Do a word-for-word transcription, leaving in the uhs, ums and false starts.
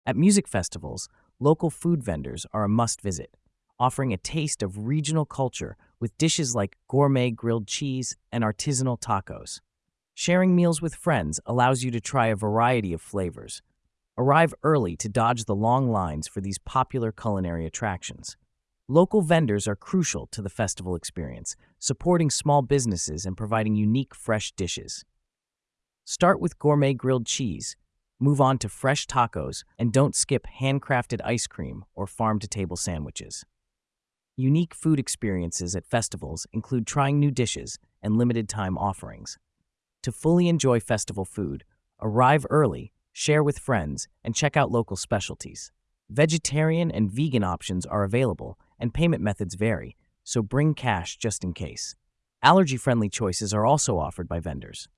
At music festivals, local food vendors are a must-visit, offering a taste of regional culture with dishes like gourmet grilled cheese and artisanal tacos. Sharing meals with friends allows you to try a variety of flavors. Arrive early to dodge the long lines for these popular culinary attractions. Local vendors are crucial to the festival experience, supporting small businesses and providing unique, fresh dishes. Start with gourmet grilled cheese, move on to fresh tacos, and don't skip handcrafted ice cream or farm-to-table sandwiches. Unique food experiences at festivals include trying new dishes and limited-time offerings. To fully enjoy festival food, arrive early, share with friends, and check out local specialties. Vegetarian and vegan options are available, and payment methods vary, so bring cash just in case. Allergy-friendly choices are also offered by vendors.